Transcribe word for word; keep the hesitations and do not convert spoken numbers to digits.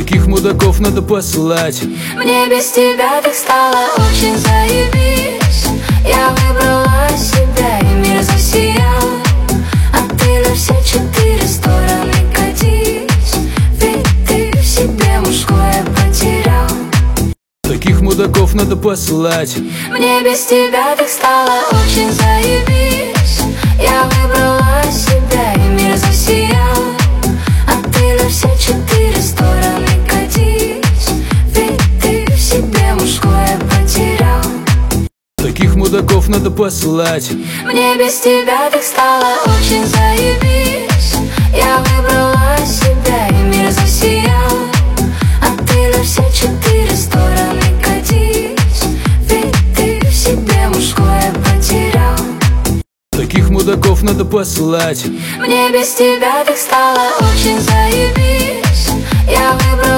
Таких мудаков надо посылать. Мне без тебя так стало очень заебись. Я выбрала себя, и мир засиял. А ты на все четыре стороны катись. Ведь ты в себе мужское потерял. Таких мудаков надо посылать. Мне без тебя так стало очень заебись. Я выбрала себя, и мир засиял. А ты на все четыре стороны катись. Ведь ты в себе мужское потерял. Таких мудаков надо посылать. Мне без тебя так стало очень заебись. Я выбрала себя, и мир засиял. А ты на все четыре стороны катись. Ведь ты в себе мужское потерял. Таких мудаков надо посылать. Мне без тебя так стало очень заебись. Я выбрала